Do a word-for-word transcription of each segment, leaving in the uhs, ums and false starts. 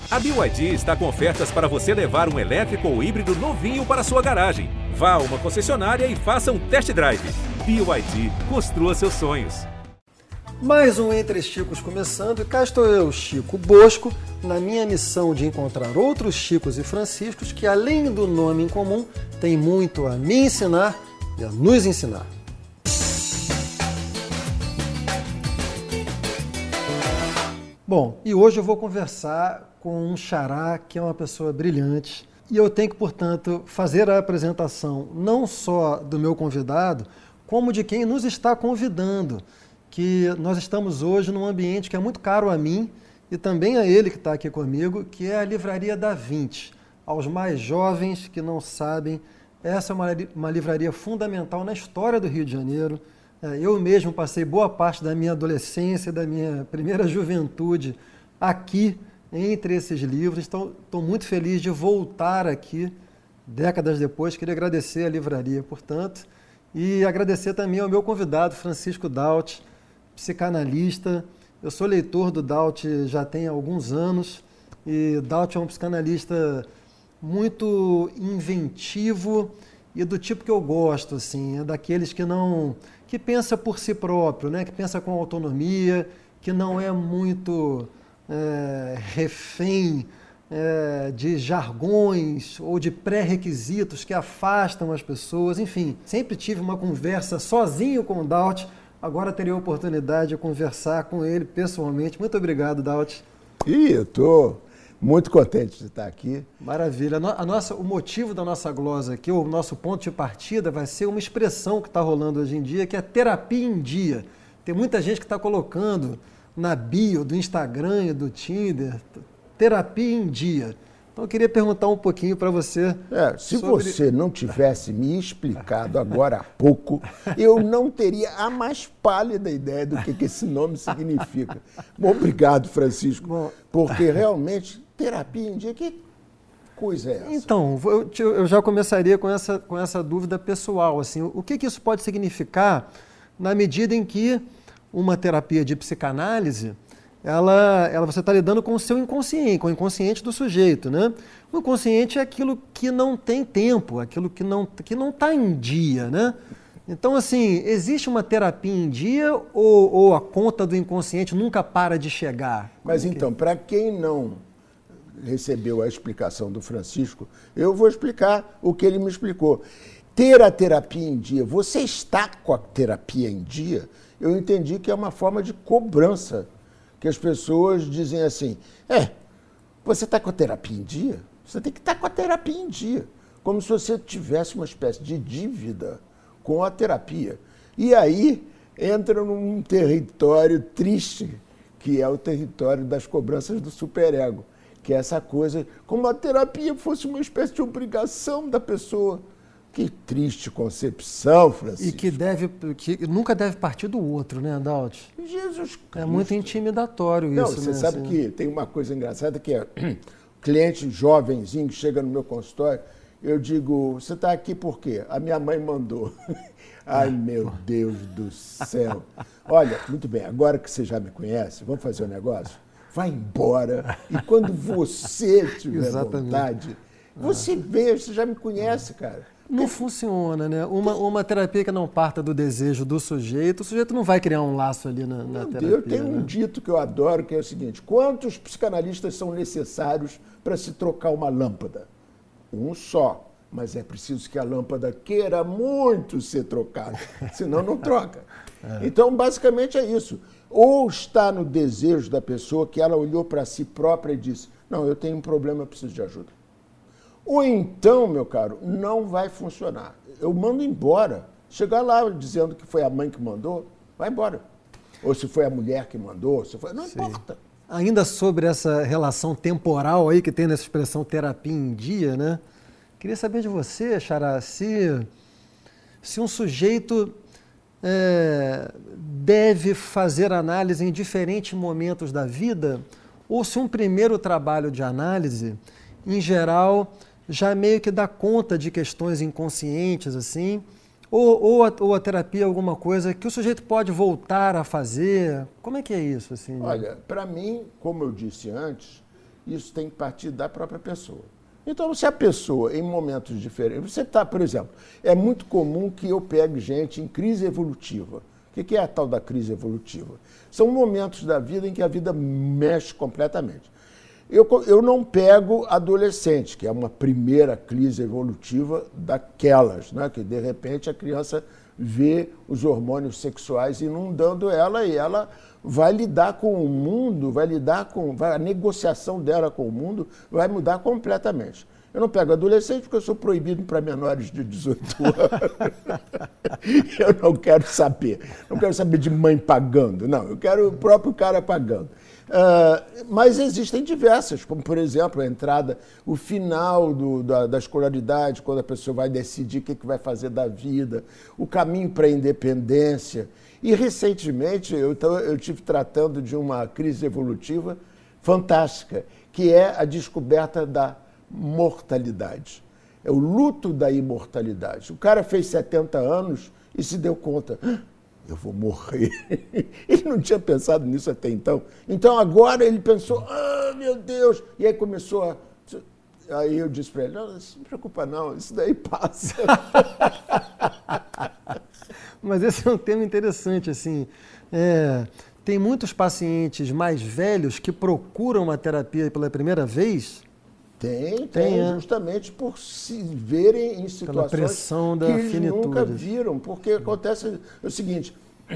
A B Y D está com ofertas para você levar um elétrico ou híbrido novinho para sua garagem. Vá a uma concessionária e faça um test drive. B Y D, construa seus sonhos. Mais um Entre Chicos começando, e cá estou eu, Chico Bosco, na minha missão de encontrar outros Chicos e Franciscos que, além do nome em comum, têm muito a me ensinar e a nos ensinar. Bom, e hoje eu vou conversar com um xará que é uma pessoa brilhante, e eu tenho que, portanto, fazer a apresentação não só do meu convidado, como de quem nos está convidando, que nós estamos hoje num ambiente que é muito caro a mim e também a ele que está aqui comigo, que é a Livraria Da Vinci. Aos mais jovens que não sabem, essa é uma, uma livraria fundamental na história do Rio de Janeiro. Eu mesmo passei boa parte da minha adolescência, da minha primeira juventude aqui, entre esses livros. Então, estou muito feliz de voltar aqui, décadas depois. Queria agradecer a livraria, portanto, e agradecer também ao meu convidado, Francisco Daut, psicanalista. Eu sou leitor do Daut já tem alguns anos, e Daut é um psicanalista muito inventivo e do tipo que eu gosto, assim, é daqueles que não, que pensa por si próprio, né? Que pensa com autonomia, que não é muito é, refém é, de jargões ou de pré-requisitos que afastam as pessoas. Enfim, sempre tive uma conversa sozinho com o Daut. Agora terei a oportunidade de conversar com ele pessoalmente. Muito obrigado, Daut. Ih, eu estou muito contente de estar aqui. Maravilha. A nossa, o motivo da nossa glosa aqui, o nosso ponto de partida, vai ser uma expressão que está rolando hoje em dia, que é terapia em dia. Tem muita gente que está colocando na bio do Instagram e do Tinder, terapia em dia. Então eu queria perguntar um pouquinho para você. É, se sobre... você não tivesse me explicado agora há pouco, eu não teria a mais pálida ideia do que, que esse nome significa. Bom, obrigado, Francisco, Bom... porque realmente terapia em dia, que coisa é essa? Então, eu, eu já começaria com essa, com essa dúvida pessoal. Assim, o que, que isso pode significar na medida em que uma terapia de psicanálise, Ela, ela, você está lidando com o seu inconsciente, com o inconsciente do sujeito, né? O inconsciente é aquilo que não tem tempo, aquilo que não que não está em dia, né? Então, assim, existe uma terapia em dia ou, ou a conta do inconsciente nunca para de chegar? Mas Como então, que... para quem não recebeu a explicação do Francisco, eu vou explicar o que ele me explicou. Ter a terapia em dia, você está com a terapia em dia, eu entendi que é uma forma de cobrança, que as pessoas dizem assim, é, você está com a terapia em dia? Você tem que estar com a terapia em dia. Como se você tivesse uma espécie de dívida com a terapia. E aí entra num território triste, que é o território das cobranças do superego, que é essa coisa, como a terapia fosse uma espécie de obrigação da pessoa. Que triste concepção, Francisco. E que, deve, que nunca deve partir do outro, né, Daut? Jesus Cristo. É muito intimidatório Não, isso, você né? sabe assim. que tem uma coisa engraçada que é cliente jovenzinho que chega no meu consultório, eu digo, você está aqui por quê? A minha mãe mandou. Ai, meu Deus do céu. Olha, muito bem, agora que você já me conhece, vamos fazer um negócio? Vai embora e quando você tiver vontade, você vê, você já me conhece, cara. Não funciona, né? Uma, uma terapia que não parta do desejo do sujeito, o sujeito não vai criar um laço ali na, na terapia. Eu tenho né? um dito que eu adoro, que é o seguinte, quantos psicanalistas são necessários para se trocar uma lâmpada? Um só, mas é preciso que a lâmpada queira muito ser trocada, senão não troca. É. Então, basicamente é isso. Ou está no desejo da pessoa que ela olhou para si própria e disse, não, eu tenho um problema, eu preciso de ajuda. Ou então, meu caro, não vai funcionar. Eu mando embora. Chegar lá dizendo que foi a mãe que mandou, vai embora. Ou se foi a mulher que mandou, se foi... não Sim. importa. Ainda sobre essa relação temporal aí que tem nessa expressão terapia em dia, né? Queria saber de você, Xará, se, se um sujeito é, deve fazer análise em diferentes momentos da vida, ou se um primeiro trabalho de análise, em geral, já meio que dá conta de questões inconscientes, assim, ou, ou, a, ou a terapia é alguma coisa que o sujeito pode voltar a fazer? Como é que é isso? Assim? Olha, para mim, como eu disse antes, Isso tem que partir da própria pessoa. Então, se a pessoa, em momentos diferentes... Você está, por exemplo, é muito comum que eu pegue gente em crise evolutiva. O que é a tal da crise evolutiva? São momentos da vida em que a vida mexe completamente. Eu, eu não pego adolescente, que é uma primeira crise evolutiva daquelas, né? Que de repente a criança vê os hormônios sexuais inundando ela e ela vai lidar com o mundo, vai lidar com... Vai, a negociação dela com o mundo vai mudar completamente. Eu não pego adolescente porque eu sou proibido para menores de dezoito anos. Eu não quero saber. Não quero saber de mãe pagando. Não, eu quero o próprio cara pagando. Uh, mas existem diversas, como, por exemplo, a entrada, o final do, da, da escolaridade, quando a pessoa vai decidir o que, que vai fazer da vida, o caminho para a independência. E, recentemente, eu, eu estive tratando de uma crise evolutiva fantástica, que é a descoberta da mortalidade. É o luto da imortalidade. O cara fez setenta anos e se deu conta, ah, eu vou morrer. Ele não tinha pensado nisso até então. Então agora ele pensou, ah, meu Deus! E aí começou a... Aí eu disse para ele, não, não se preocupa não, isso daí passa. Mas esse é um tema interessante, assim. É, tem muitos pacientes mais velhos que procuram uma terapia pela primeira vez. Tem, tem, tem é. justamente por se verem em situações pressão da que eles finitude. nunca viram, porque acontece o seguinte,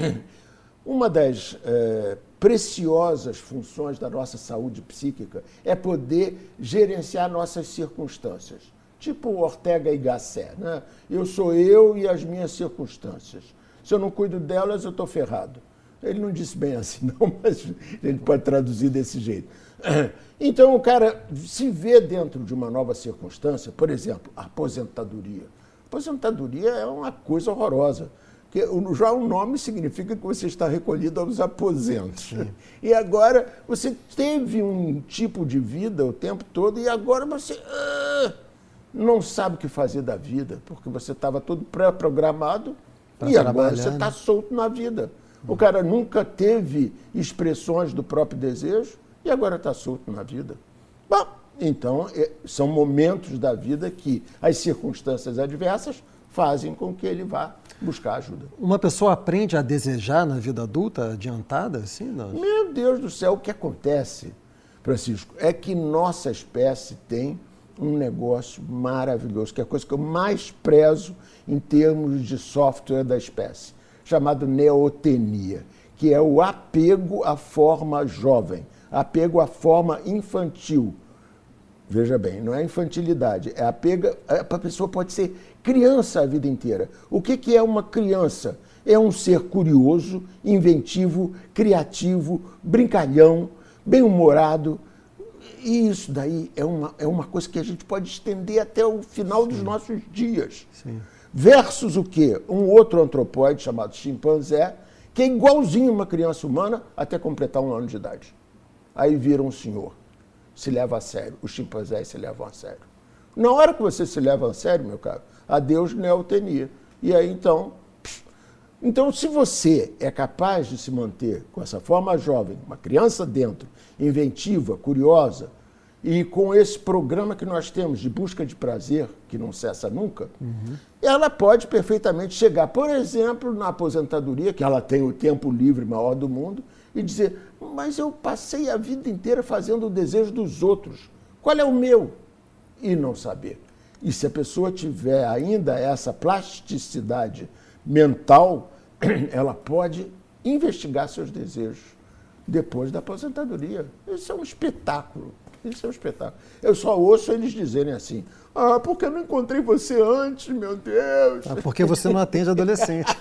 uma das é, preciosas funções da nossa saúde psíquica é poder gerenciar nossas circunstâncias, tipo Ortega y Gasset, né? Eu sou eu e as minhas circunstâncias. Se eu não cuido delas, eu estou ferrado. Ele não disse bem assim, não, mas a gente pode traduzir desse jeito. Então, o cara se vê dentro de uma nova circunstância, por exemplo, a aposentadoria. A aposentadoria é uma coisa horrorosa, porque já o nome significa que você está recolhido aos aposentos. Sim. E agora você teve um tipo de vida o tempo todo e agora você ah, não sabe o que fazer da vida, porque você estava todo pré-programado e agora você está solto na vida. O cara nunca teve expressões do próprio desejo e agora está solto na vida. Bom, então, são momentos da vida que as circunstâncias adversas fazem com que ele vá buscar ajuda. Uma pessoa aprende a desejar na vida adulta adiantada, assim? Não? Meu Deus do céu, o que acontece, Francisco, é que nossa espécie tem um negócio maravilhoso, que é a coisa que eu mais prezo em termos de software da espécie, chamado neotenia, que é o apego à forma jovem, apego à forma infantil. Veja bem, não é infantilidade, é apego, a pessoa pode ser criança a vida inteira. O que, que é uma criança? É um ser curioso, inventivo, criativo, brincalhão, bem-humorado. E isso daí é uma, é uma coisa que a gente pode estender até o final dos Sim. nossos dias. Sim. Versus o quê? Um outro antropóide chamado chimpanzé, que é igualzinho uma criança humana até completar um ano de idade. Aí vira um senhor, se leva a sério. Os chimpanzés se levam a sério. Na hora que você se leva a sério, meu caro, adeus neotenia. E aí, então... Psh, então, se você é capaz de se manter com essa forma jovem, uma criança dentro, inventiva, curiosa, e com esse programa que nós temos de busca de prazer, que não cessa nunca, uhum. ela pode perfeitamente chegar, por exemplo, na aposentadoria, que ela tem o tempo livre maior do mundo, e dizer, mas eu passei a vida inteira fazendo o desejo dos outros. Qual é o meu? E não saber. E se a pessoa tiver ainda essa plasticidade mental, ela pode investigar seus desejos depois da aposentadoria. Isso é um espetáculo. Isso é um espetáculo. Eu só ouço eles dizerem assim, ah, porque eu não encontrei você antes, meu Deus. Ah, porque você não atende adolescente.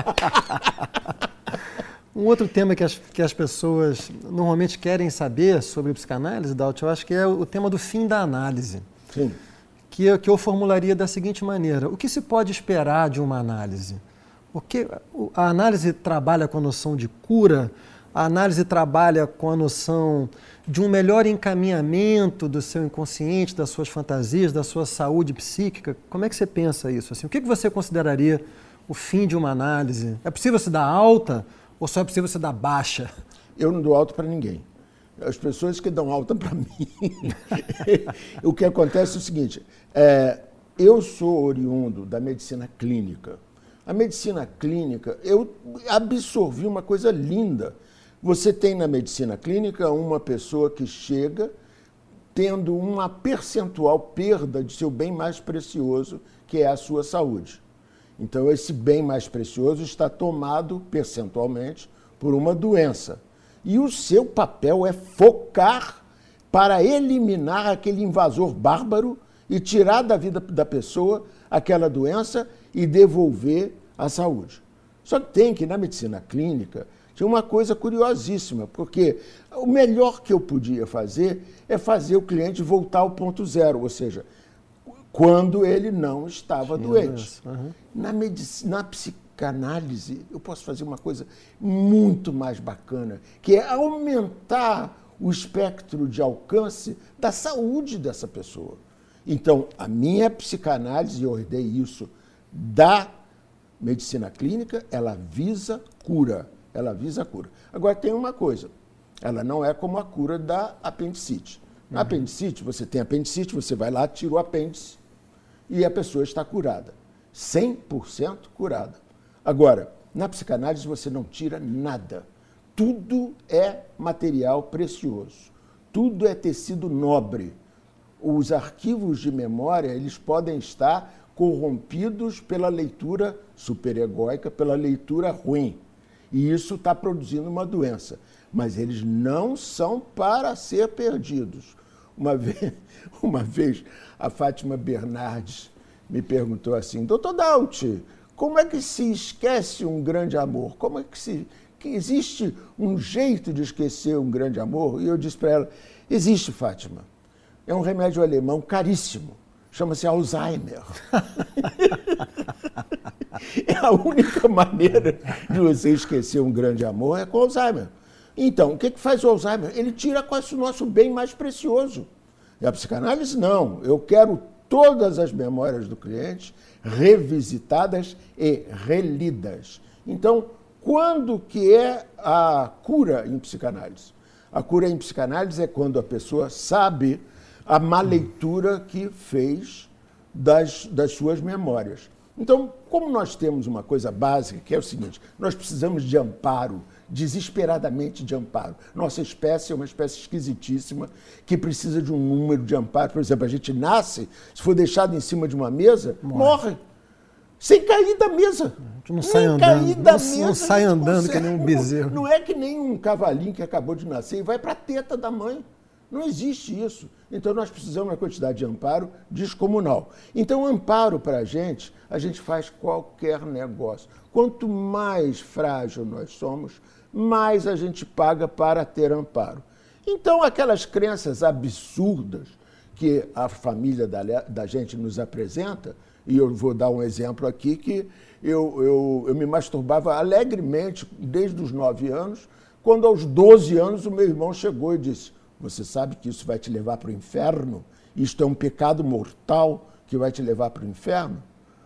Um outro tema que as, que as pessoas normalmente querem saber sobre psicanálise, Daut, eu acho que é o tema do fim da análise. Sim. Que eu, que eu formularia da seguinte maneira, o que se pode esperar de uma análise? Porque a análise trabalha com a noção de cura, a análise trabalha com a noção de um melhor encaminhamento do seu inconsciente, das suas fantasias, da sua saúde psíquica. Como é que você pensa isso? Assim, o que você consideraria o fim de uma análise? É possível se dar alta ou só é possível se dar baixa? Eu não dou alta para ninguém. As pessoas que dão alta para mim. O que acontece é o seguinte, é, eu sou oriundo da medicina clínica. A medicina clínica, eu absorvi uma coisa linda. Você tem na medicina clínica uma pessoa que chega tendo uma percentual perda de seu bem mais precioso, que é a sua saúde. Então, esse bem mais precioso está tomado percentualmente por uma doença. E o seu papel é focar para eliminar aquele invasor bárbaro e tirar da vida da pessoa aquela doença e devolver a saúde. Só que tem que, na medicina clínica, tinha uma coisa curiosíssima, porque o melhor que eu podia fazer é fazer o cliente voltar ao ponto zero, ou seja, quando ele não estava Tinha doente. Uhum. Na, medicina, na psicanálise, eu posso fazer uma coisa muito mais bacana, que é aumentar o espectro de alcance da saúde dessa pessoa. Então, a minha psicanálise, eu herdei isso da medicina clínica, ela visa cura. Ela visa a cura. Agora, tem uma coisa, ela não é como a cura da apendicite. Na uhum. apendicite, você tem apendicite, você vai lá, tira o apêndice e a pessoa está curada. cem por cento curada. Agora, na psicanálise você não tira nada. Tudo é material precioso. Tudo é tecido nobre. Os arquivos de memória, eles podem estar corrompidos pela leitura superegóica, pela leitura ruim. E isso está produzindo uma doença. Mas eles não são para ser perdidos. Uma vez, uma vez a Fátima Bernardes me perguntou assim, doutor Daut, como é que se esquece um grande amor? Como é que se... que existe um jeito de esquecer um grande amor? E eu disse para ela, existe, Fátima. É um remédio alemão caríssimo. Chama-se Alzheimer. É a única maneira de você esquecer um grande amor é com Alzheimer. Então, o que, que faz o Alzheimer? Ele tira quase o nosso bem mais precioso. E a psicanálise, não. Eu quero todas as memórias do cliente revisitadas e relidas. Então, quando que é a cura em psicanálise? A cura em psicanálise é quando a pessoa sabe a má leitura que fez das, das suas memórias. Então, como nós temos uma coisa básica, que é o seguinte, nós precisamos de amparo, desesperadamente de amparo. Nossa espécie é uma espécie esquisitíssima, que precisa de um número de amparo. Por exemplo, a gente nasce, se for deixado em cima de uma mesa, morre. morre. Sem cair da mesa. Não sai nem andando, cair da não, mesa, não sai andando consegue. que nem um bezerro. Não é que nem um cavalinho que acabou de nascer e vai para a teta da mãe. Não existe isso. Então, nós precisamos de uma quantidade de amparo descomunal. Então, amparo para a gente, a gente faz qualquer negócio. Quanto mais frágil nós somos, mais a gente paga para ter amparo. Então, aquelas crenças absurdas que a família da, da gente nos apresenta, e eu vou dar um exemplo aqui, que eu, eu, eu me masturbava alegremente desde os nove anos, quando aos doze anos o meu irmão chegou e disse, você sabe que isso vai te levar para o inferno? Isto é um pecado mortal que vai te levar para o inferno?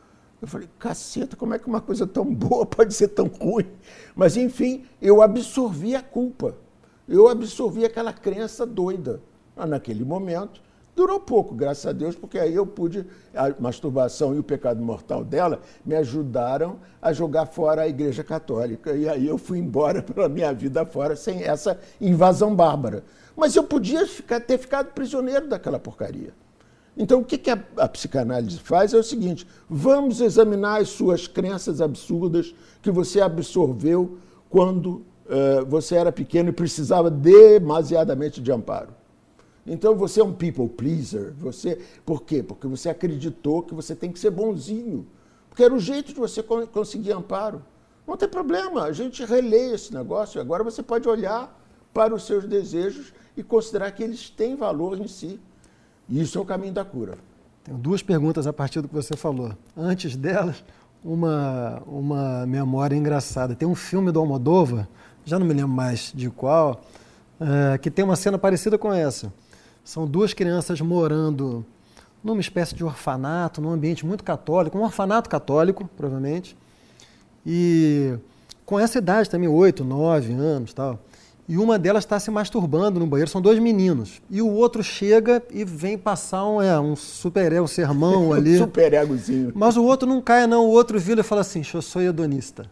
Eu falei, caceta, como é que uma coisa tão boa pode ser tão ruim? Mas, enfim, eu absorvi a culpa. Eu absorvi aquela crença doida. Mas, naquele momento, durou pouco, graças a Deus, porque aí eu pude, a masturbação e o pecado mortal dela me ajudaram a jogar fora a Igreja Católica. E aí eu fui embora pela minha vida fora sem essa invasão bárbara. Mas eu podia ficar, ter ficado prisioneiro daquela porcaria. Então, o que, que a, a psicanálise faz é o seguinte, vamos examinar as suas crenças absurdas que você absorveu quando uh, você era pequeno e precisava demasiadamente de amparo. Então, você é um people pleaser. Você, por quê? Porque você acreditou que você tem que ser bonzinho. Porque era o jeito de você conseguir amparo. Não tem problema, a gente relê esse negócio. Agora você pode olhar para os seus desejos e considerar que eles têm valor em si. E isso é o caminho da cura. Tenho duas perguntas a partir do que você falou. Antes delas, uma, uma memória engraçada. Tem um filme do Almodóvar, já não me lembro mais de qual, uh, que tem uma cena parecida com essa. São duas crianças morando numa espécie de orfanato, num ambiente muito católico, um orfanato católico, provavelmente, e com essa idade também, oito, nove anos, tal. e uma delas está se masturbando no banheiro, são dois meninos. E o outro chega e vem passar um, é, um super um sermão ali. Um super egozinho. Mas o outro não cai, não. O outro vira e fala assim, eu sou hedonista.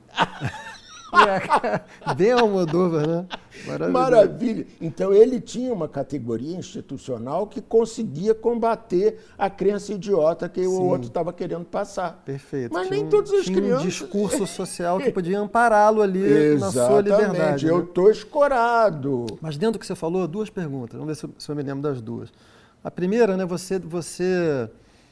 Bem Almodóvar, né? Maravilha. Maravilha. Então ele tinha uma categoria institucional que conseguia combater a crença idiota que Sim. o outro estava querendo passar. Perfeito. Mas tinha nem todas as tinha crianças... um discurso social que podia ampará-lo ali na sua liberdade. Exatamente, eu estou né? escorado. Mas dentro do que você falou, duas perguntas. Vamos ver se eu, se eu me lembro das duas. A primeira, né, você, você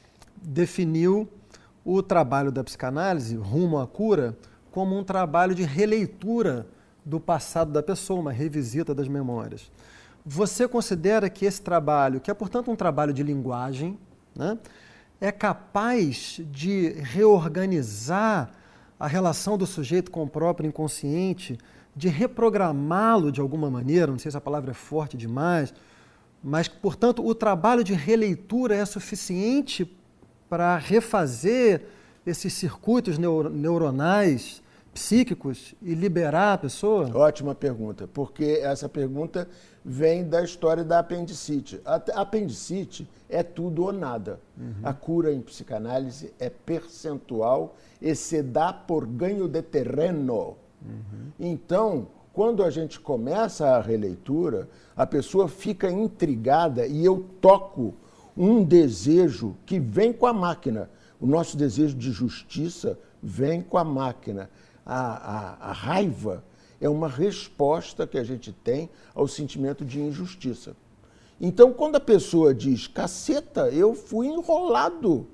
definiu o trabalho da psicanálise, rumo à cura, como um trabalho de releitura do passado da pessoa, uma revisita das memórias. Você considera que esse trabalho, que é, portanto, um trabalho de linguagem, né, é capaz de reorganizar a relação do sujeito com o próprio inconsciente, de reprogramá-lo de alguma maneira, não sei se a palavra é forte demais, mas, portanto, o trabalho de releitura é suficiente para refazer esses circuitos neuro- neuronais psíquicos e liberar a pessoa? Ótima pergunta, porque essa pergunta vem da história da apendicite. A apendicite é tudo ou nada. Uhum. A cura em psicanálise é percentual e se dá por ganho de terreno. Uhum. Então, quando a gente começa a releitura, a pessoa fica intrigada e eu toco um desejo que vem com a máquina. O nosso desejo de justiça vem com a máquina. A, a, a raiva é uma resposta que a gente tem ao sentimento de injustiça. Então, quando a pessoa diz, caceta, eu fui enrolado,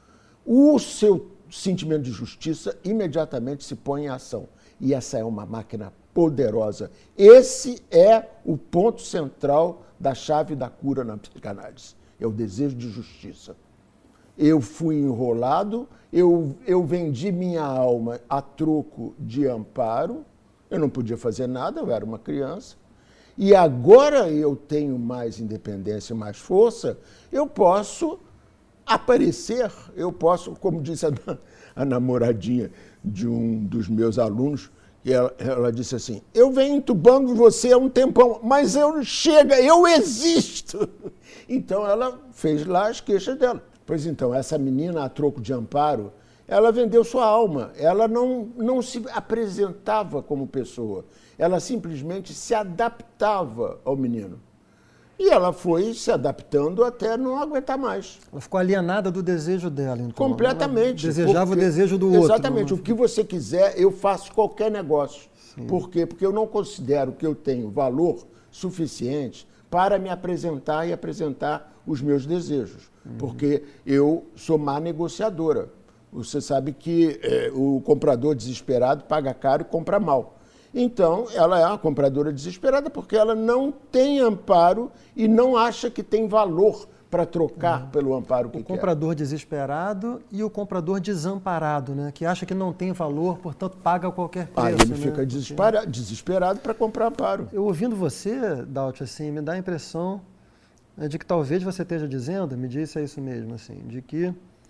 o seu sentimento de justiça imediatamente se põe em ação. E essa é uma máquina poderosa. Esse é o ponto central da chave da cura na psicanálise. É o desejo de justiça. Eu fui enrolado, eu, eu vendi minha alma a troco de amparo, eu não podia fazer nada, eu era uma criança, e agora eu tenho mais independência e mais força, eu posso aparecer, eu posso, como disse a, a namoradinha de um dos meus alunos, ela, ela disse assim, eu venho entubando você há um tempão, mas eu chega, eu existo. Então ela fez lá as queixas dela. Pois então, essa menina a troco de amparo, ela vendeu sua alma, ela não, não se apresentava como pessoa, ela simplesmente se adaptava ao menino. E ela foi se adaptando até não aguentar mais. Ela ficou alienada do desejo dela, então. Completamente. Ela desejava porque, o desejo do outro. Exatamente. Não... O que você quiser, eu faço qualquer negócio. Sim. Por quê? Porque eu não considero que eu tenho valor suficiente para me apresentar e apresentar os meus desejos. Uhum. Porque eu sou má negociadora. Você sabe que é, o comprador desesperado paga caro e compra mal. Então, ela é uma compradora desesperada porque ela não tem amparo e não acha que tem valor para trocar uhum. pelo amparo que quer. O comprador desesperado e o comprador desamparado, né? Que acha que não tem valor, portanto paga qualquer preço. Aí ele né? fica desesperado, desesperado para comprar amparo. Eu ouvindo você, Daut, assim, me dá a impressão de que talvez você esteja dizendo, me disse é isso mesmo, assim, de que,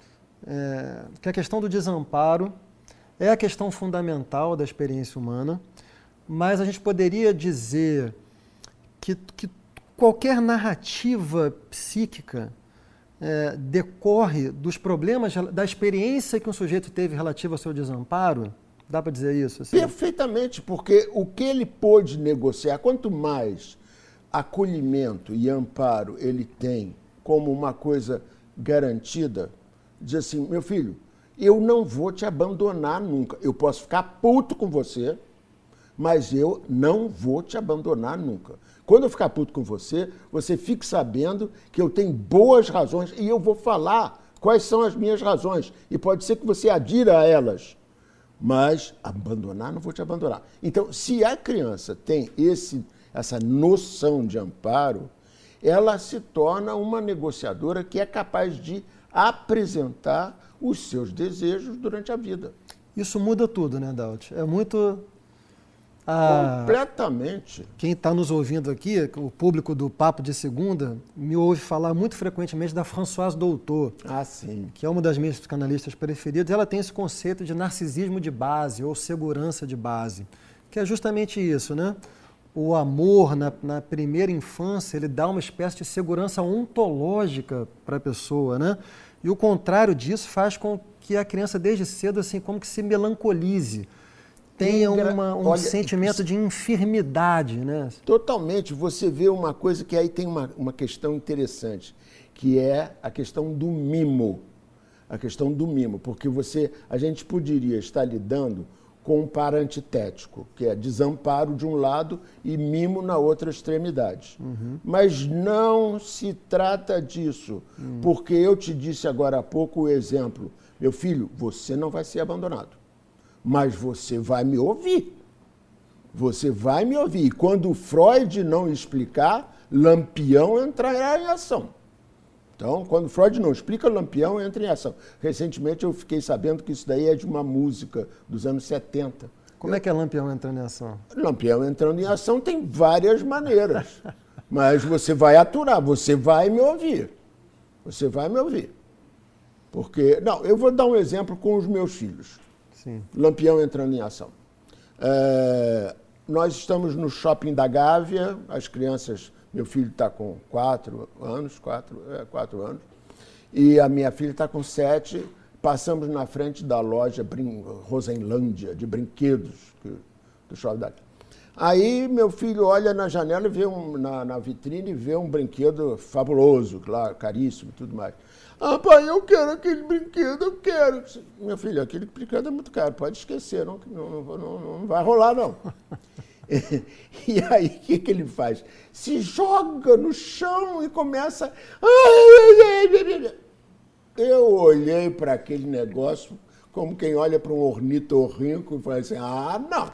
é, que a questão do desamparo é a questão fundamental da experiência humana, mas a gente poderia dizer que, que qualquer narrativa psíquica é, decorre dos problemas, da experiência que um sujeito teve relativa ao seu desamparo? Dá para dizer isso? Assim? Perfeitamente, porque o que ele pôde negociar, quanto mais acolhimento e amparo ele tem como uma coisa garantida, diz assim, meu filho, eu não vou te abandonar nunca. Eu posso ficar puto com você, mas eu não vou te abandonar nunca. Quando eu ficar puto com você, você fique sabendo que eu tenho boas razões e eu vou falar quais são as minhas razões. E pode ser que você adira a elas, mas abandonar, não vou te abandonar. Então, se a criança tem esse, essa noção de amparo, ela se torna uma negociadora que é capaz de apresentar os seus desejos durante a vida. Isso muda tudo, né, Daut? É muito... Ah, completamente. Quem está nos ouvindo aqui, o público do Papo de Segunda, me ouve falar muito frequentemente da Françoise Doutor, ah, sim. que é uma das minhas psicanalistas preferidas. Ela tem esse conceito de narcisismo de base ou segurança de base, que é justamente isso, né? o amor na, na primeira infância, ele dá uma espécie de segurança ontológica para a pessoa, né? E o contrário disso faz com que a criança, desde cedo, assim, como que se melancolize, tenha uma, um Olha, sentimento de enfermidade, né? Totalmente. Você vê uma coisa que aí tem uma, uma questão interessante, que é a questão do mimo. A questão do mimo, porque você, a gente poderia estar lidando com um par antitético, que é desamparo de um lado e mimo na outra extremidade. Uhum. Mas não se trata disso, uhum. porque eu te disse agora há pouco o exemplo. Meu filho, você não vai ser abandonado, mas você vai me ouvir. Você vai me ouvir. E quando Freud não explicar, Lampião entrará em ação. Então, quando Freud não explica, Lampião entra em ação. Recentemente eu fiquei sabendo que isso daí é de uma música dos anos setenta. Como eu... é que é Lampião entrando em ação? Lampião entrando em ação tem várias maneiras. Mas você vai aturar, você vai me ouvir. Você vai me ouvir. Porque, não, eu vou dar um exemplo com os meus filhos. Sim. Lampião entrando em ação. É, nós estamos no shopping da Gávea, as crianças... Meu filho está com quatro anos, quatro, é, quatro anos, e a minha filha está com sete. Passamos na frente da loja Brin Rosenlândia, de brinquedos, que, do shopping daqui. Aí meu filho olha na janela, e vê um, na, na vitrine, e vê um brinquedo fabuloso, claro, caríssimo e tudo mais. Ah, pai, eu quero aquele brinquedo, eu quero. Meu filho, aquele brinquedo é muito caro, pode esquecer, não, não, não, não vai rolar, não. E aí, o que, que ele faz? Se joga no chão e começa... Eu olhei para aquele negócio como quem olha para um ornitorrinco e fala assim, ah, não.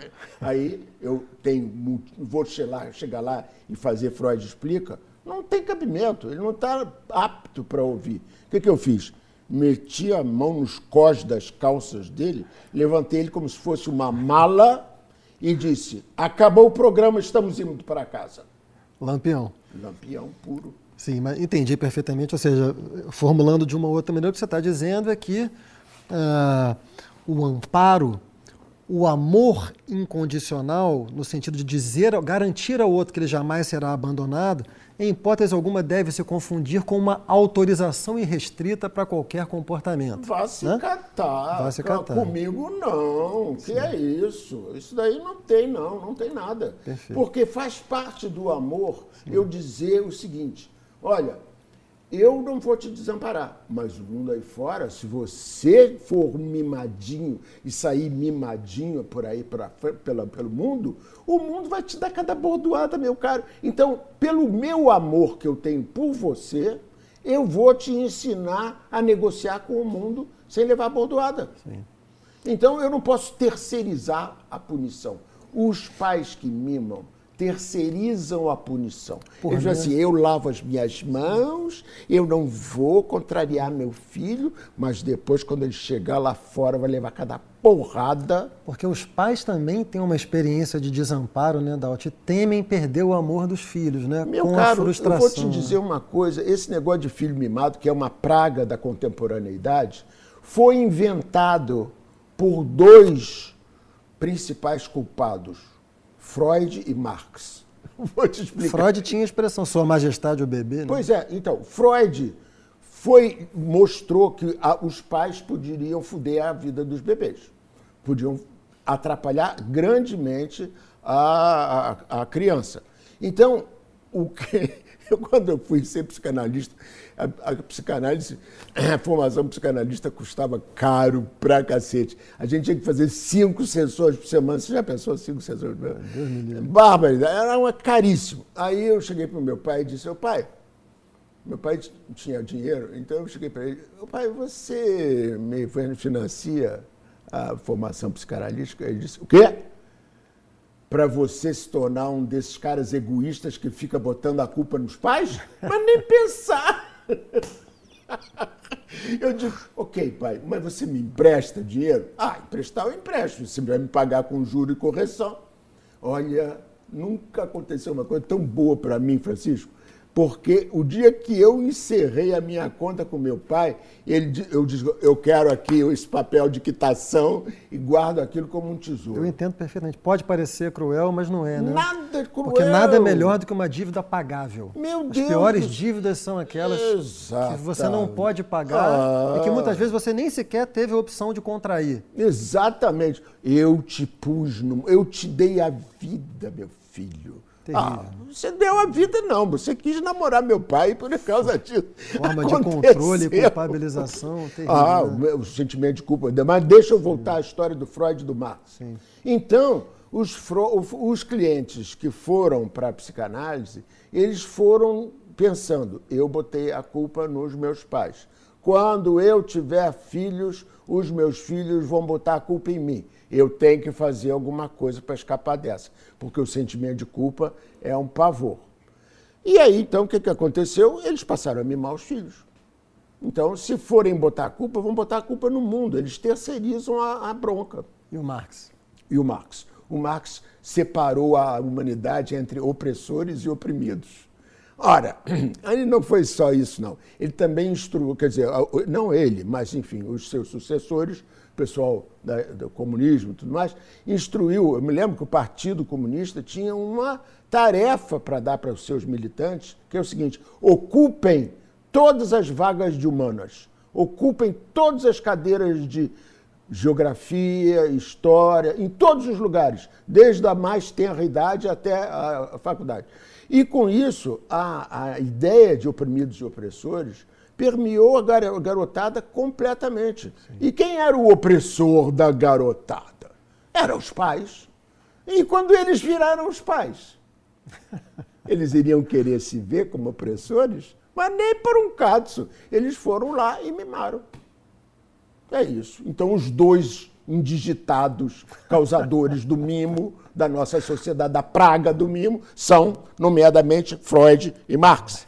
Aí eu tenho, vou chegar, chegar lá e fazer Freud explica, não tem cabimento, ele não está apto para ouvir. O que, que eu fiz? Meti a mão nos cós das calças dele, levantei ele como se fosse uma mala... E disse, acabou o programa, estamos indo para casa. Lampião. Lampião puro. Sim, mas entendi perfeitamente. Ou seja, formulando de uma outra maneira, o que você está dizendo é que uh, o amparo, o amor incondicional, no sentido de dizer, garantir ao outro que ele jamais será abandonado, em hipótese alguma deve se confundir com uma autorização irrestrita para qualquer comportamento. Vá se né? catar. Vá se catar. Comigo não. Que é isso? Isso daí não tem, não. Não tem nada. Perfeito. Porque faz parte do amor Sim. eu dizer o seguinte, olha, eu não vou te desamparar, mas o mundo aí fora, se você for mimadinho e sair mimadinho por aí pra, pela, pelo mundo, o mundo vai te dar cada bordoada, meu caro. Então, pelo meu amor que eu tenho por você, eu vou te ensinar a negociar com o mundo sem levar bordoada. Sim. Então, eu não posso terceirizar a punição. Os pais que mimam terceirizam a punição. Porra, eles dizem assim, eu lavo as minhas mãos, eu não vou contrariar meu filho, mas depois, quando ele chegar lá fora, vai levar cada porrada. Porque os pais também têm uma experiência de desamparo, né, Daut? Temem perder o amor dos filhos, né? Meu com caro, a frustração. Eu vou te dizer uma coisa, esse negócio de filho mimado, que é uma praga da contemporaneidade, foi inventado por dois principais culpados, Freud e Marx. Vou te explicar. Freud tinha a expressão, Sua Majestade o bebê, né? Pois é, então, Freud foi, mostrou que a, os pais poderiam foder a vida dos bebês. Podiam atrapalhar grandemente a, a, a criança. Então, o que, eu, quando eu fui ser psicanalista, a, a psicanálise, a formação psicanalista custava caro pra cacete. A gente tinha que fazer cinco sessões por semana. Você já pensou cinco sessões por semana? Bárbaro, era uma caríssimo. Aí eu cheguei pro meu pai e disse, meu pai, meu pai tinha dinheiro, então eu cheguei para ele, meu pai, você me financia a formação psicanalística? Ele disse, o quê? Para você se tornar um desses caras egoístas que fica botando a culpa nos pais? Mas nem pensar! Eu digo, ok, pai, mas você me empresta dinheiro? Ah, emprestar eu empresto, você vai me pagar com juro e correção. Olha, nunca aconteceu uma coisa tão boa para mim, Francisco. Porque o dia que eu encerrei a minha conta com meu pai, ele, eu disse, eu quero aqui esse papel de quitação e guardo aquilo como um tesouro. Eu entendo perfeitamente. Pode parecer cruel, mas não é, né? Nada cruel. Porque nada é melhor do que uma dívida pagável. Meu As Deus. piores dívidas são aquelas Exato. que você não pode pagar Ah. e que muitas vezes você nem sequer teve a opção de contrair. Exatamente. Eu te pus no... Eu te dei a vida, meu filho. Terrível. Ah, você deu a vida, não. Você quis namorar meu pai e por causa disso. Forma de aconteceu. controle e culpabilização. Terrível, Ah, né? o, meu, o sentimento de culpa. Mas deixa eu voltar à história do Freud e do Marx. Sim. Então, os, os clientes que foram para a psicanálise, eles foram pensando, eu botei a culpa nos meus pais. Quando eu tiver filhos, os meus filhos vão botar a culpa em mim. Eu tenho que fazer alguma coisa para escapar dessa, porque o sentimento de culpa é um pavor. E aí, então, o que, que aconteceu? Eles passaram a mimar os filhos. Então, se forem botar a culpa, vão botar a culpa no mundo. Eles terceirizam a, a bronca. E o Marx? E o Marx? O Marx separou a humanidade entre opressores e oprimidos. Ora, ele não foi só isso, não. Ele também instruiu, quer dizer, não ele, mas, enfim, os seus sucessores, o pessoal da, do comunismo e tudo mais, instruiu. Eu me lembro que o Partido Comunista tinha uma tarefa para dar para os seus militantes, que é o seguinte: ocupem todas as vagas de humanas, ocupem todas as cadeiras de geografia, história, em todos os lugares, desde a mais tenra idade até a, a faculdade. E, com isso, a, a ideia de oprimidos e opressores permeou a garotada completamente. Sim. E quem era o opressor da garotada? Eram os pais. E quando eles viraram os pais, eles iriam querer se ver como opressores, mas nem por um caso. Eles foram lá e mimaram. É isso. Então, os dois indigitados causadores do mimo da nossa sociedade, da praga do mimo, são, nomeadamente, Freud e Marx.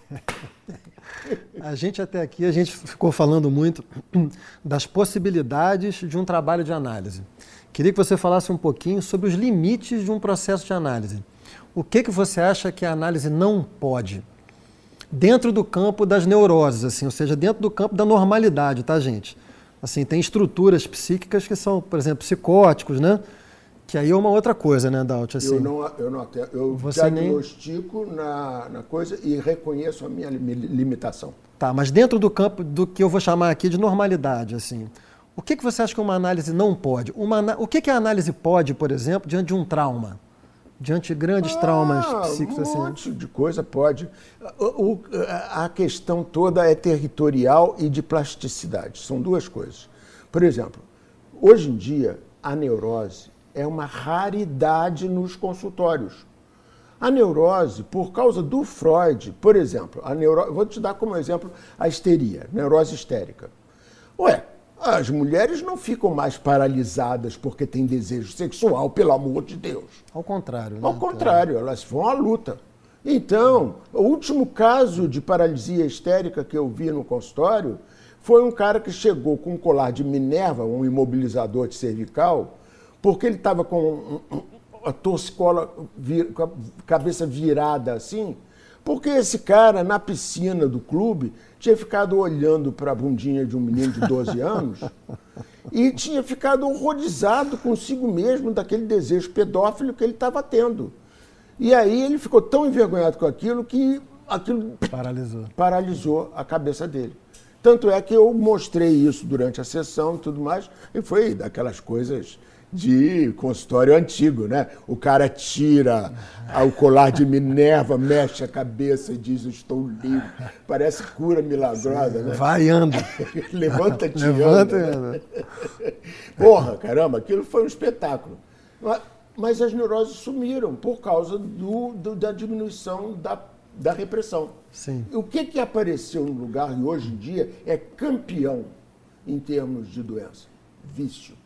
A gente até aqui, a gente ficou falando muito das possibilidades de um trabalho de análise. Queria que você falasse um pouquinho sobre os limites de um processo de análise. O que, que você acha que a análise não pode? Dentro do campo das neuroses, assim, ou seja, dentro do campo da normalidade, tá, gente? Assim, tem estruturas psíquicas que são, por exemplo, psicóticos, né? Que aí é uma outra coisa, né, Daut? Assim, eu não, eu não até, eu diagnostico nem... na, na coisa e reconheço a minha limitação. Tá, mas dentro do campo do que eu vou chamar aqui de normalidade, assim, o que, que você acha que uma análise não pode? Uma, o que, que a análise pode, por exemplo, diante de um trauma? Diante de grandes ah, traumas psíquicos, assim? Um monte de coisa pode. O, o, a questão toda é territorial e de plasticidade. São duas coisas. Por exemplo, hoje em dia, a neurose é uma raridade nos consultórios. A neurose, por causa do Freud, por exemplo, a neurose, vou te dar como exemplo a histeria, neurose histérica. Ué, as mulheres não ficam mais paralisadas porque têm desejo sexual, pelo amor de Deus. Ao contrário. Né? Ao contrário, elas vão à luta. Então, o último caso de paralisia histérica que eu vi no consultório foi um cara que chegou com um colar de Minerva, um imobilizador de cervical, porque ele estava com a torcicola, com a cabeça virada assim, porque esse cara, na piscina do clube, tinha ficado olhando para a bundinha de um menino de doze anos e tinha ficado horrorizado consigo mesmo daquele desejo pedófilo que ele estava tendo. E aí ele ficou tão envergonhado com aquilo que aquilo paralisou. paralisou a cabeça dele. Tanto é que eu mostrei isso durante a sessão e tudo mais, e foi daquelas coisas de consultório antigo, né? O cara tira o colar de Minerva, mexe a cabeça e diz, estou livre. Parece cura milagrosa, né? Vai, anda. Levanta-te, Levanta, anda. Né? Porra, caramba, aquilo foi um espetáculo. Mas as neuroses sumiram por causa do, do, da diminuição da, da repressão. Sim. O que, que apareceu no lugar e hoje em dia é campeão em termos de doença? Vício.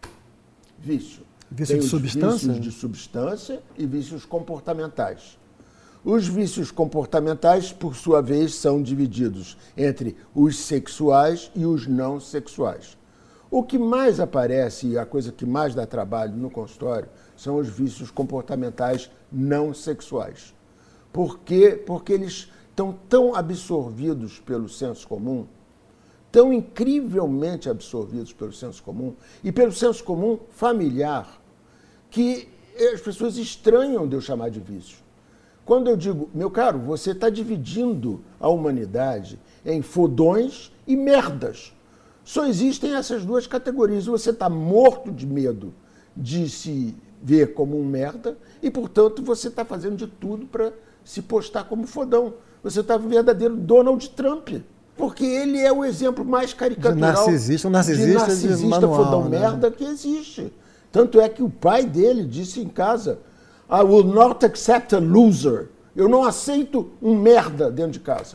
Vício. Vício Tem de os substância? Vícios de substância e vícios comportamentais. Os vícios comportamentais, por sua vez, são divididos entre os sexuais e os não sexuais. O que mais aparece, e a coisa que mais dá trabalho no consultório, são os vícios comportamentais não sexuais. Por quê? Porque eles estão tão absorvidos pelo senso comum, tão incrivelmente absorvidos pelo senso comum, e pelo senso comum familiar, que as pessoas estranham de eu chamar de vício. Quando eu digo, meu caro, você está dividindo a humanidade em fodões e merdas. Só existem essas duas categorias. Você está morto de medo de se ver como um merda e, portanto, você está fazendo de tudo para se postar como fodão. Você está um verdadeiro Donald Trump, porque ele é o exemplo mais caricatural de narcisista, um narcisista de, narcisista de manual, fodão né? merda que existe. Tanto é que o pai dele disse em casa, I will not accept a loser. Eu não aceito um merda dentro de casa.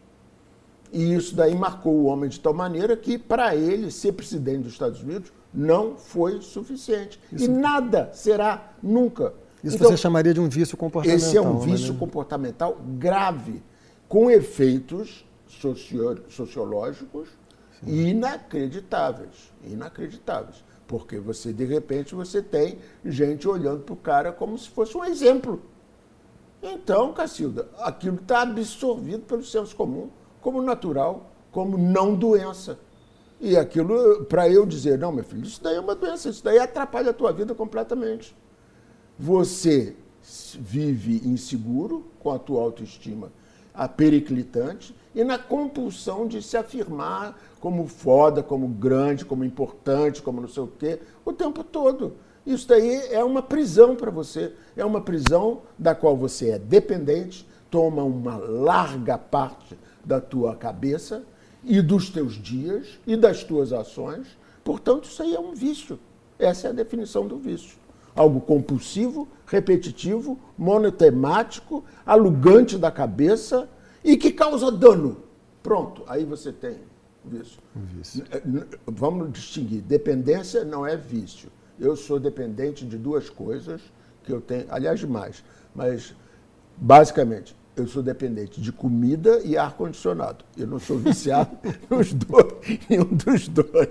E isso daí marcou o homem de tal maneira que, para ele, ser presidente dos Estados Unidos não foi suficiente. Isso. E nada será nunca. Isso então, você chamaria de um vício comportamental. Esse é um vício né? comportamental grave, com efeitos socio sociológicos Sim. inacreditáveis. Inacreditáveis. Porque você, de repente, você tem gente olhando para o cara como se fosse um exemplo. Então, Cacilda, aquilo está absorvido pelo senso comum como natural, como não doença. E aquilo, para eu dizer, não, meu filho, isso daí é uma doença, isso daí atrapalha a tua vida completamente. Você vive inseguro, com a tua autoestima a periclitante, e na compulsão de se afirmar como foda, como grande, como importante, como não sei o quê, o tempo todo. Isso daí é uma prisão para você, é uma prisão da qual você é dependente, toma uma larga parte da tua cabeça e dos teus dias e das tuas ações. Portanto, isso aí é um vício. Essa é a definição do vício. Algo compulsivo, repetitivo, monotemático, alugante da cabeça e que causa dano. Pronto, aí você tem vício. Um vício. Vamos distinguir. Dependência não é vício. Eu sou dependente de duas coisas que eu tenho, aliás, demais, mas basicamente eu sou dependente de comida e ar-condicionado. Eu não sou viciado nos dois, nenhum dos dois.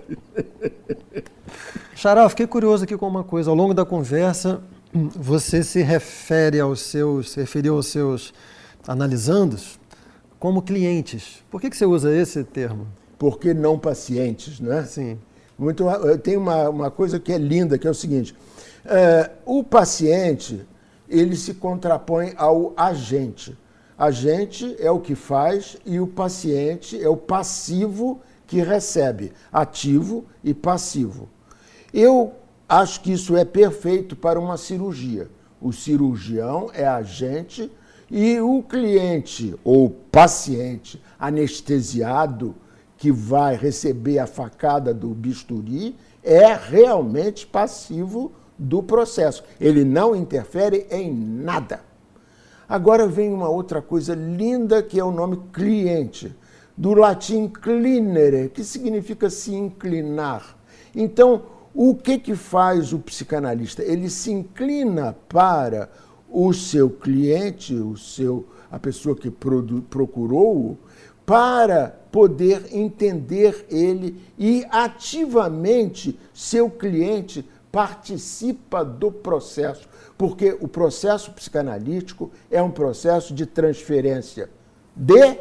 Xará, eu fiquei curioso aqui com uma coisa. Ao longo da conversa, você se refere aos seus, se referiu aos seus analisandos como clientes. Por que que você usa esse termo? Porque não pacientes, né? Sim. Muito, tem uma, uma coisa que é linda, que é o seguinte. É, o paciente, ele se contrapõe ao agente. Agente é o que faz e o paciente é o passivo que recebe. Ativo e passivo. Eu acho que isso é perfeito para uma cirurgia. O cirurgião é agente e o cliente ou paciente anestesiado que vai receber a facada do bisturi é realmente passivo do processo. Ele não interfere em nada. Agora vem uma outra coisa linda que é o nome cliente, do latim clinere, que significa se inclinar. Então, o que que faz o psicanalista? Ele se inclina para o seu cliente, o seu, a pessoa que procurou-o, para poder entender ele e ativamente seu cliente participa do processo, porque o processo psicanalítico é um processo de transferência de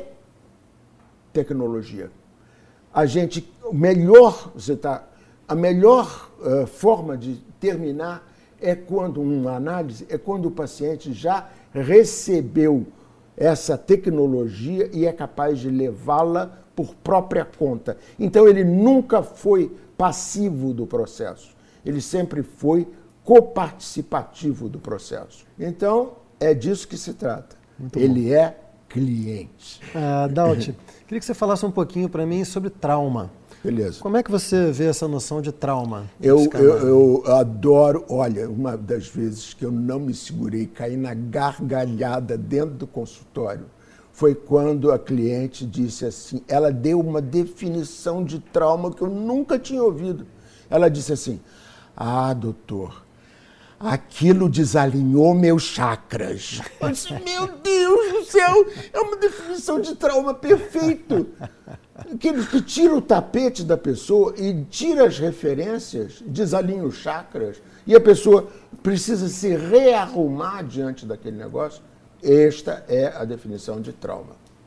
tecnologia. A gente, melhor, você tá, a melhor uh, forma de terminar é quando uma análise, é quando o paciente já recebeu essa tecnologia e é capaz de levá-la por própria conta. Então, ele nunca foi passivo do processo. Ele sempre foi coparticipativo do processo. Então, é disso que se trata. Muito ele bom. É cliente. Ah, Daut, queria que você falasse um pouquinho para mim sobre trauma. Beleza. Como é que você vê essa noção de trauma? Eu, eu, eu adoro, olha, uma das vezes que eu não me segurei, caí na gargalhada dentro do consultório, foi quando a cliente disse assim, ela deu uma definição de trauma que eu nunca tinha ouvido. Ela disse assim, ah, doutor, aquilo desalinhou meus chakras. Eu disse, meu Deus do céu, é uma definição de trauma perfeito. Que, que tira o tapete da pessoa e tira as referências, desalinha os chakras, e a pessoa precisa se rearrumar diante daquele negócio. Esta é a definição de trauma.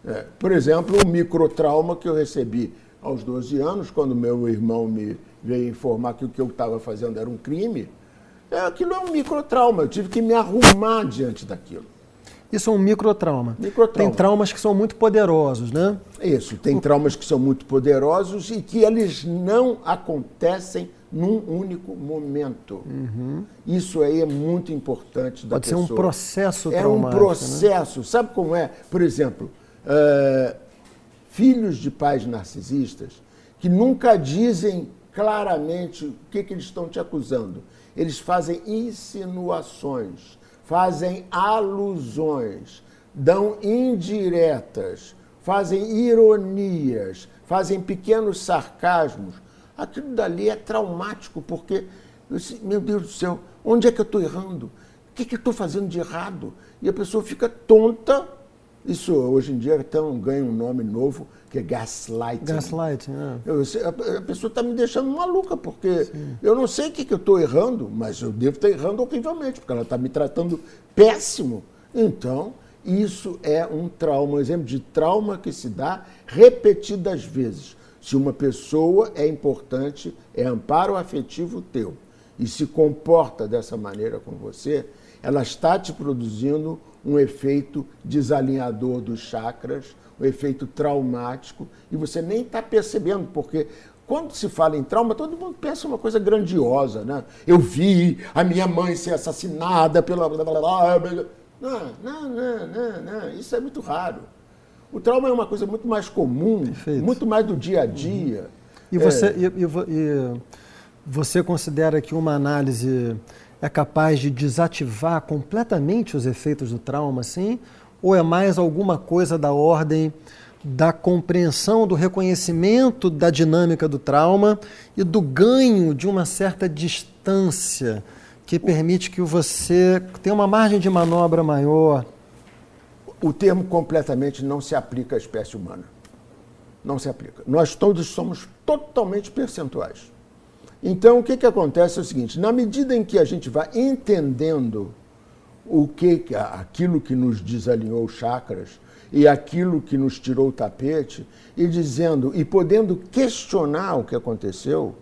É, por exemplo, o microtrauma que eu recebi aos doze anos, quando meu irmão me veio informar que o que eu estava fazendo era um crime, é, aquilo é um microtrauma, eu tive que me arrumar diante daquilo. Isso é um microtrauma. Microtrauma. Tem traumas que são muito poderosos, né? Isso, tem o... traumas que são muito poderosos e que eles não acontecem num único momento. Uhum. Isso aí é muito importante da Pode pessoa. Pode ser um processo é traumático. É um processo. Né? Sabe como é? Por exemplo, uh, filhos de pais narcisistas que nunca dizem claramente o que, que eles estão te acusando. Eles fazem insinuações, fazem alusões, dão indiretas, fazem ironias, fazem pequenos sarcasmos. Aquilo dali é traumático, porque, meu Deus do céu, onde é que eu estou errando? O que, que eu estou fazendo de errado? E a pessoa fica tonta. Isso, hoje em dia, então, ganha um nome novo, que é gaslighting. Gaslighting, é. Eu, a, a pessoa está me deixando maluca, porque Sim. eu não sei o que, que eu estou errando, mas eu devo estar errando horrivelmente, porque ela está me tratando péssimo. Então, isso é um trauma, um exemplo de trauma que se dá repetidas vezes. Se uma pessoa é importante, é amparo afetivo teu, e se comporta dessa maneira com você, ela está te produzindo um efeito desalinhador dos chakras, um efeito traumático, e você nem está percebendo, porque quando se fala em trauma, todo mundo pensa uma coisa grandiosa, né? Eu vi a minha mãe ser assassinada pela... Não, não, não, não, não, isso é muito raro. O trauma é uma coisa muito mais comum, Perfeito. muito mais do dia a dia. E você, é... e, e, e você considera que uma análise é capaz de desativar completamente os efeitos do trauma, assim? Ou é mais alguma coisa da ordem da compreensão, do reconhecimento da dinâmica do trauma e do ganho de uma certa distância que permite que você tenha uma margem de manobra maior? O termo completamente não se aplica à espécie humana. Não se aplica. Nós todos somos totalmente percentuais. Então, o que, que acontece é o seguinte, na medida em que a gente vai entendendo o que, aquilo que nos desalinhou os chakras e aquilo que nos tirou o tapete, e dizendo, e podendo questionar o que aconteceu,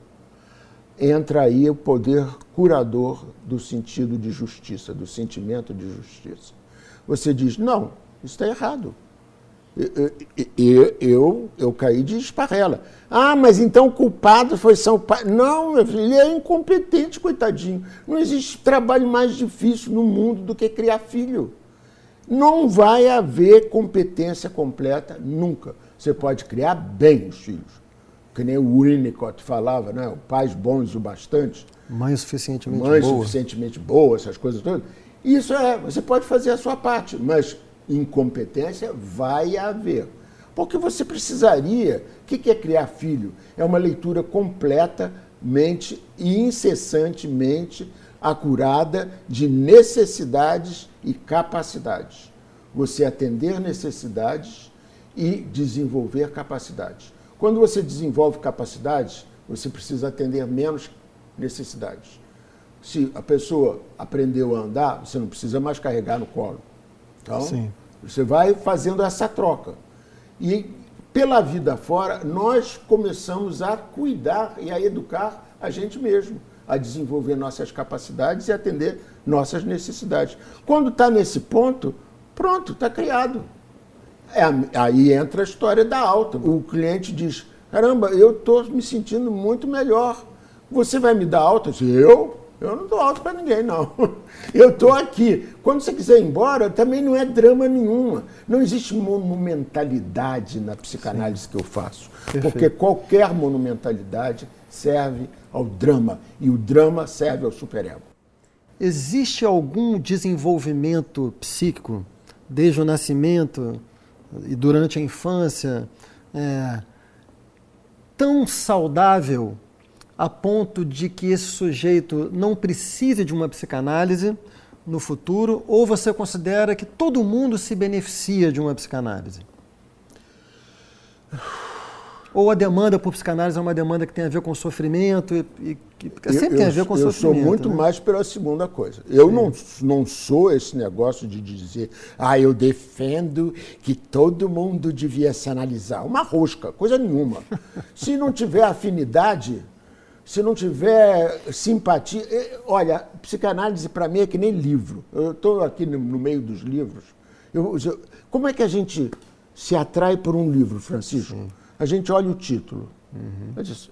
entra aí o poder curador do sentido de justiça, do sentimento de justiça. Você diz, não, isso está errado. Eu, eu, eu, eu caí de esparrela. Ah, mas então o culpado foi São Paulo. Não, meu filho, ele é incompetente, coitadinho. Não existe trabalho mais difícil no mundo do que criar filho. Não vai haver competência completa nunca. Você pode criar bem os filhos. Que nem o Winnicott falava, né? Pais bons o bastante. Mãe suficientemente Mãe boa. suficientemente boa, essas coisas todas. Isso é, você pode fazer a sua parte, mas incompetência vai haver. Porque você precisaria... O que é criar filho? É uma leitura completamente e incessantemente acurada de necessidades e capacidades. Você atender necessidades e desenvolver capacidades. Quando você desenvolve capacidades, você precisa atender menos necessidades. Se a pessoa aprendeu a andar, você não precisa mais carregar no colo. Então, Sim. você vai fazendo essa troca. E, pela vida fora, nós começamos a cuidar e a educar a gente mesmo, a desenvolver nossas capacidades e atender nossas necessidades. Quando está nesse ponto, pronto, está criado. É, aí entra a história da alta. O cliente diz, caramba, eu estou me sentindo muito melhor. Você vai me dar alta? Eu digo, eu? Eu não dou alta para ninguém, não. Eu estou aqui. Quando você quiser ir embora, também não é drama nenhuma. Não existe monumentalidade na psicanálise Sim. que eu faço. Perfeito. Porque qualquer monumentalidade serve ao drama. E o drama serve ao superego. Existe algum desenvolvimento psíquico, desde o nascimento e durante a infância, é, tão saudável a ponto de que esse sujeito não precise de uma psicanálise no futuro, ou você considera que todo mundo se beneficia de uma psicanálise? Ou a demanda por psicanálise é uma demanda que tem a ver com sofrimento e, e que sempre eu, tem a ver com eu sofrimento. Eu sou muito né? mais pela segunda coisa. Eu não, não sou esse negócio de dizer, ah, eu defendo que todo mundo devia se analisar. Uma rosca, coisa nenhuma. Se não tiver afinidade, se não tiver simpatia... Olha, psicanálise para mim é que nem livro. Eu estou aqui no, no meio dos livros. Eu, eu, como é que a gente se atrai por um livro, Francisco? Sim. A gente olha o título. Uhum. Eu disse,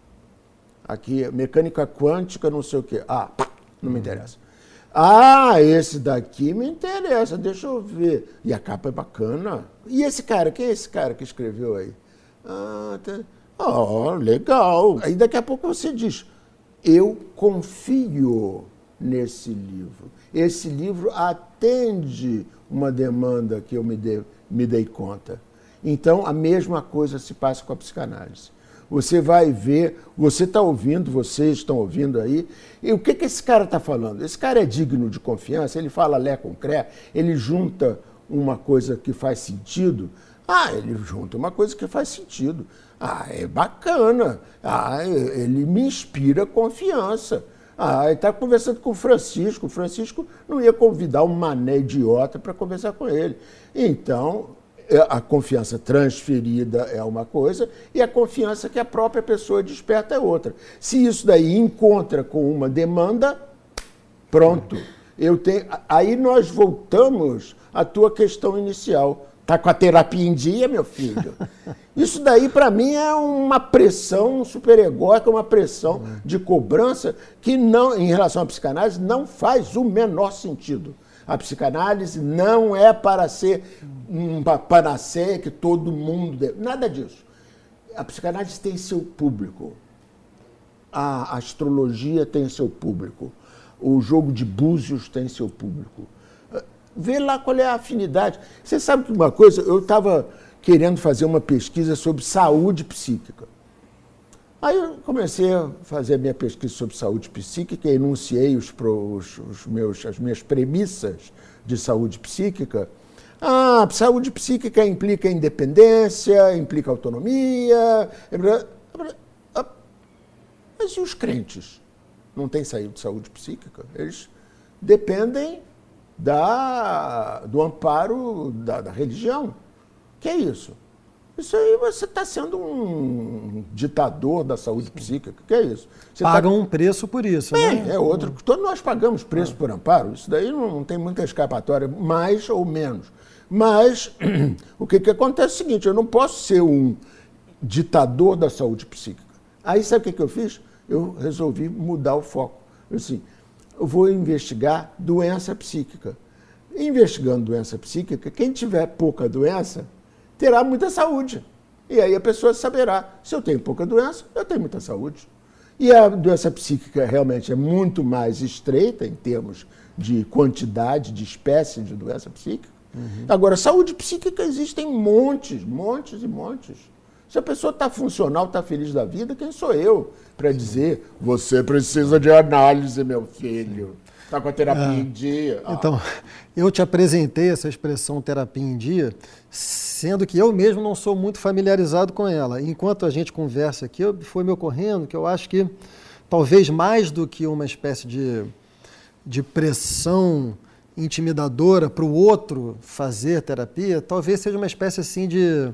aqui, mecânica quântica, não sei o quê. Ah, não me interessa. Ah, esse daqui me interessa, deixa eu ver. E a capa é bacana. E esse cara, quem é esse cara que escreveu aí? Ah, tá... oh, legal. Aí daqui a pouco você diz, eu confio nesse livro. Esse livro atende uma demanda que eu me dei, me dei conta. Então, a mesma coisa se passa com a psicanálise. Você vai ver, você está ouvindo, vocês estão ouvindo aí, e o que, que esse cara está falando? Esse cara é digno de confiança, ele fala lé com cré, ele junta uma coisa que faz sentido. Ah, ele junta uma coisa que faz sentido. Ah, é bacana. Ah, ele me inspira confiança. Ah, ele está conversando com o Francisco. O Francisco não ia convidar um mané idiota para conversar com ele. Então, a confiança transferida é uma coisa e a confiança que a própria pessoa desperta é outra. Se isso daí encontra com uma demanda, pronto. Eu tenho... Aí nós voltamos à tua questão inicial. Está com a terapia em dia, meu filho? Isso daí, para mim, é uma pressão superegóica, uma pressão de cobrança que, não, em relação à psicanálise, não faz o menor sentido. A psicanálise não é para ser uma panaceia que todo mundo deve. Nada disso. A psicanálise tem seu público. A astrologia tem seu público. O jogo de búzios tem seu público. Vê lá qual é a afinidade. Você sabe que uma coisa, eu estava querendo fazer uma pesquisa sobre saúde psíquica. Aí eu comecei a fazer a minha pesquisa sobre saúde psíquica, enunciei os, os, os meus, as minhas premissas de saúde psíquica. Ah, saúde psíquica implica independência, implica autonomia. Mas e os crentes? Não têm saído de saúde psíquica? Eles dependem da, do amparo da, da religião. Que é isso? Isso aí você está sendo um ditador da saúde psíquica. O que é isso? Você Pagam tá... um preço por isso, Bem, né? É outro. Todos nós pagamos preço por amparo. Isso daí não, não tem muita escapatória, mais ou menos. Mas o que, que acontece é o seguinte, eu não posso ser um ditador da saúde psíquica. Aí sabe o que, que eu fiz? Eu resolvi mudar o foco. Eu, assim, eu vou investigar doença psíquica. Investigando doença psíquica, quem tiver pouca doença terá muita saúde. E aí a pessoa saberá, se eu tenho pouca doença, eu tenho muita saúde. E a doença psíquica realmente é muito mais estreita em termos de quantidade, de espécie de doença psíquica. Uhum. Agora, saúde psíquica existem montes, montes e montes. Se a pessoa está funcional, está feliz da vida, quem sou eu para dizer, você precisa de análise, meu filho. Está com a terapia é, em dia. Ah. Então, eu te apresentei essa expressão terapia em dia, sendo que eu mesmo não sou muito familiarizado com ela. Enquanto a gente conversa aqui, foi me ocorrendo que eu acho que talvez mais do que uma espécie de, de pressão intimidadora para o outro fazer terapia, talvez seja uma espécie assim de,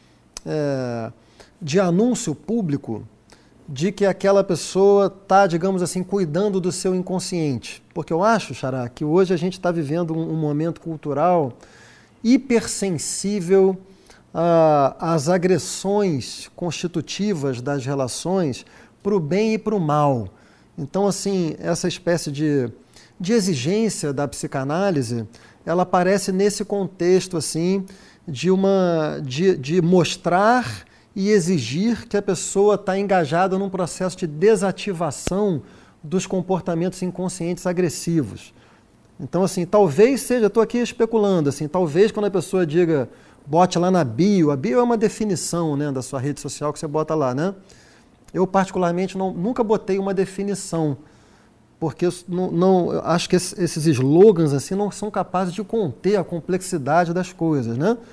é, de anúncio público de que aquela pessoa está, digamos assim, cuidando do seu inconsciente. Porque eu acho, Xará, que hoje a gente está vivendo um, um momento cultural hipersensível ah, às agressões constitutivas das relações para o bem e para o mal. Então, assim, essa espécie de, de exigência da psicanálise, ela aparece nesse contexto, assim, de, uma, de, de mostrar e exigir que a pessoa está engajada num processo de desativação dos comportamentos inconscientes agressivos. Então, assim, talvez seja, estou aqui especulando, assim, talvez quando a pessoa diga, bote lá na bio, a bio é uma definição, né, da sua rede social que você bota lá, né? Eu, particularmente, não, nunca botei uma definição, porque eu não, não, eu acho que esses slogans assim, não são capazes de conter a complexidade das coisas, né?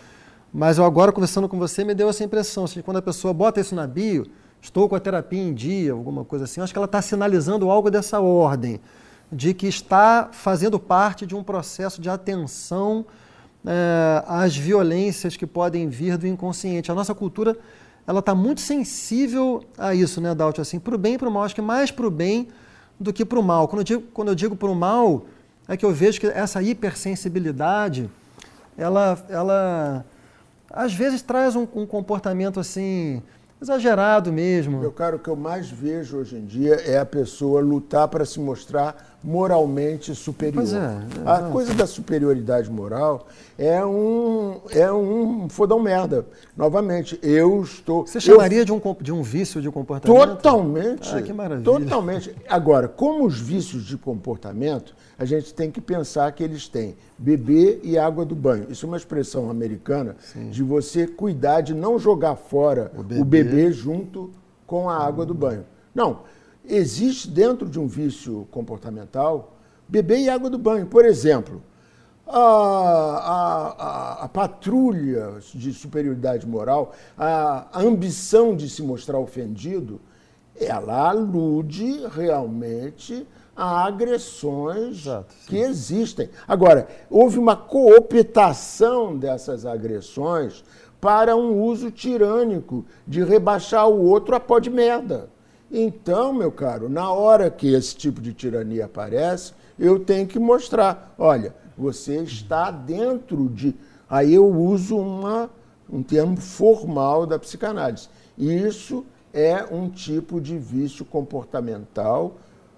Mas eu agora, conversando com você, me deu essa impressão. Assim, quando a pessoa bota isso na bio, estou com a terapia em dia, alguma coisa assim, acho que ela está sinalizando algo dessa ordem, de que está fazendo parte de um processo de atenção é, às violências que podem vir do inconsciente. A nossa cultura, ela está muito sensível a isso, né, Dalty? Assim, para o bem e para o mal, acho que mais para o bem do que para o mal. Quando eu digo, quando eu digo para o mal, é que eu vejo que essa hipersensibilidade, ela, ela às vezes traz um, um comportamento assim, exagerado mesmo. Meu caro, o que eu mais vejo hoje em dia é a pessoa lutar para se mostrar moralmente superior. Pois é, é, a coisa da superioridade moral é um, é um fodão merda. Novamente, eu estou... Você chamaria eu, de, um, de um vício de comportamento? Totalmente. Ah, que maravilha. Totalmente. Agora, como os vícios de comportamento, a gente tem que pensar que eles têm bebê e água do banho. Isso é uma expressão americana. Sim. De você cuidar de não jogar fora o bebê, o bebê junto com a água hum. do banho. Não. Existe dentro de um vício comportamental bebê e água do banho. Por exemplo, a, a, a, a patrulha de superioridade moral, a, a ambição de se mostrar ofendido, ela alude realmente a agressões Exato, que existem. Agora, houve uma cooptação dessas agressões para um uso tirânico de rebaixar o outro a pó de merda. Então, meu caro, na hora que esse tipo de tirania aparece, eu tenho que mostrar, olha, você está dentro de... Aí eu uso uma, um termo formal da psicanálise. Isso é um tipo de vício comportamental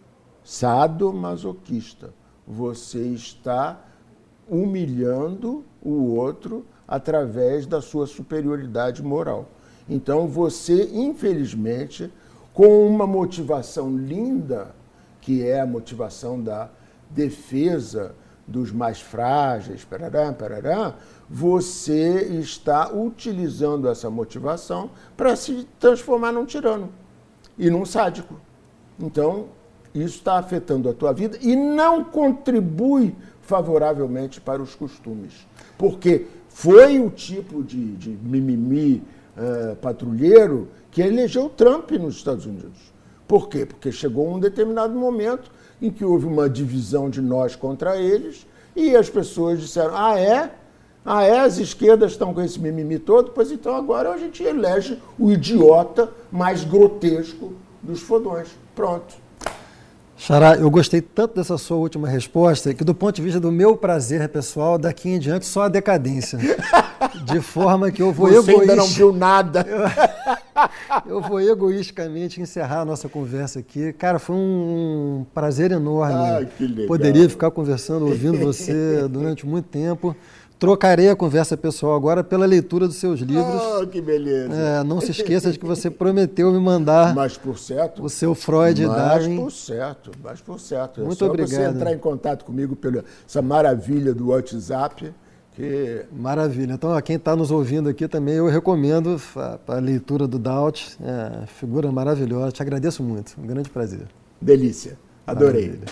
sadomasoquista. Você está humilhando o outro através da sua superioridade moral. Então, você, infelizmente, com uma motivação linda, que é a motivação da defesa dos mais frágeis, parará, parará, você está utilizando essa motivação para se transformar num tirano e num sádico. Então, isso está afetando a tua vida e não contribui favoravelmente para os costumes. Porque foi o tipo de, de mimimi uh, patrulheiro que elegeu Trump nos Estados Unidos. Por quê? Porque chegou um determinado momento em que houve uma divisão de nós contra eles e as pessoas disseram, ah, é? Ah, é? As esquerdas estão com esse mimimi todo? Pois então agora a gente elege o idiota mais grotesco dos fodões. Pronto. Xará, eu gostei tanto dessa sua última resposta que do ponto de vista do meu prazer pessoal, daqui em diante só a decadência. De forma que eu vou Você egoísta... ainda não viu nada. Eu, eu vou egoisticamente encerrar a nossa conversa aqui. Cara, foi um prazer enorme. Ah, que legal. Poderia ficar conversando, ouvindo você durante muito tempo. Trocarei a conversa pessoal agora pela leitura dos seus livros. Oh, que beleza. É, não se esqueça de que você prometeu me mandar mas por certo, o seu Freud e Darwin. Mas por certo, mas por certo. Muito é só obrigado. você entrar em contato comigo pela essa maravilha do WhatsApp. Que... Maravilha. Então, a quem está nos ouvindo aqui também, eu recomendo a, a leitura do Dalty. É, figura maravilhosa. Te agradeço muito. Um grande prazer. Delícia. Adorei. Maravilha.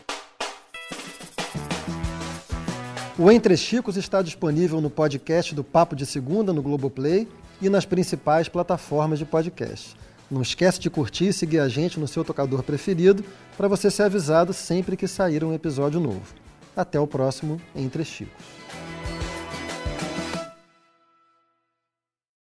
O Entre Chicos está disponível no podcast do Papo de Segunda, no Globoplay e nas principais plataformas de podcast. Não esquece de curtir e seguir a gente no seu tocador preferido para você ser avisado sempre que sair um episódio novo. Até o próximo Entre Chicos.